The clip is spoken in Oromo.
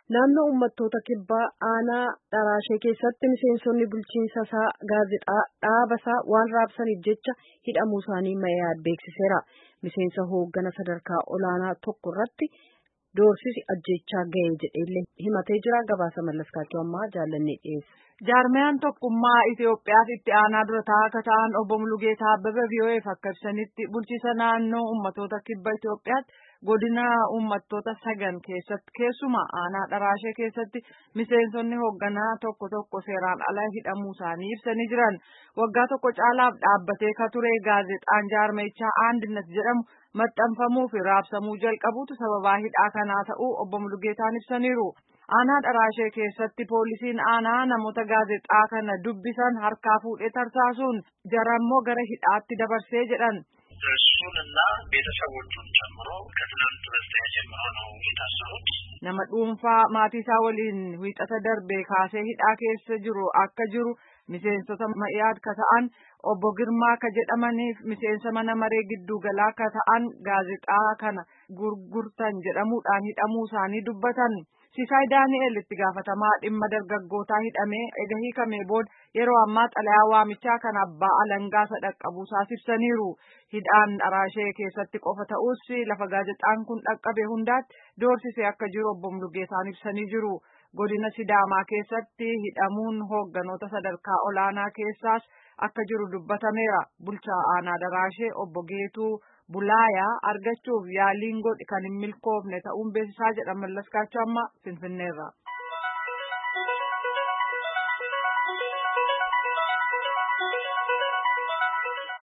Naannoo uummattoota kibbaa aanaa Daraashee keessatti miseensonni bulchiinsa isaa gaazexaa dhaabasaa waan raabsaniif jecha hidhamuu isaanii Mayaad beeksiseera. Miseensa hooggana sadarkaa olaanaa tokko irratti doorsisi ajjechaa ga'ee jedheellee himatee jira. Gabaasa Mallaskaachoo ammaa jaallannee dhiyeessa. Jaarmiyaan tokkummaa Itoophiyaaf itti aanaa dura taa'aa ta'an obbo Mulugeetaa Abbabee VOA'f akka ibsanitti bulchiinsa naannoo uummattoota kibba Itoophiyaatti godina uummattoota sagan keessatti keessumaa aanaa Daraashee keessatti miseensonni hoogganaa tokko seeraan ala hidhamuu isaanii ibsanii jiran. Waggaa tokko caalaaf dhaabbatee ka ture gaazexaan jaarmichaa Andinet jedhamu maxxanfamuu fi raabsamuu jalqabuutu sababaa hidhaa kanaa ta'uu obbo Mulugeetaan ibsaniiru. Aanaa Daraashee keessatti poolisiin aanaa namoota gaazexaa kana dubbisan harkaa fuudhee tarsaasuun jarammoo gara hidhaatti dabarsee jedhan. እሱንና ቤተሰቦቹን ጨምሮ ከትናንት በስቲያ ጀምሮ ነው የታሰሩት። Nama dhuunfaa maatii isaa waliin wiixata darbee kaasee hidhaa keessa jiru akka jiru miseensota Mayaad ka ta'an obbo Girmaa ka jedhamaniif miseensa mana maree gidduu galaa ka ta'an gaazexaa kana gurgurtan jedhamuudhaan hidhamuu isaanii dubbatan. Sisaay Daani'el itti gaafatamaa dhimma dargaggootaa hidhamee ega hiikamee booda yeroo ammaa xalayaa waamichaa kan abbaa alangaa dhaqqabuusaa ibsaniiru. Hidhaan Daraashee keessatti qofa ta'us lafa gaazexaan kun dhaqqabe hundaatti doorsisee akka jiru obbo Mulugeetaan ibsanii jiru. Godina Sidaamaa keessatti hidhamuun hoogganoota sadarkaa olaanaa keessaas akka jiru dubbatameera. Bulchaa aanaa Daraashee obbo Geetuu Bulaayaa argachuuf yaaliin godhe kan hin milkoofne ta'uun beeksisaa jedha Mallaskaachoo amma Finfinneerra.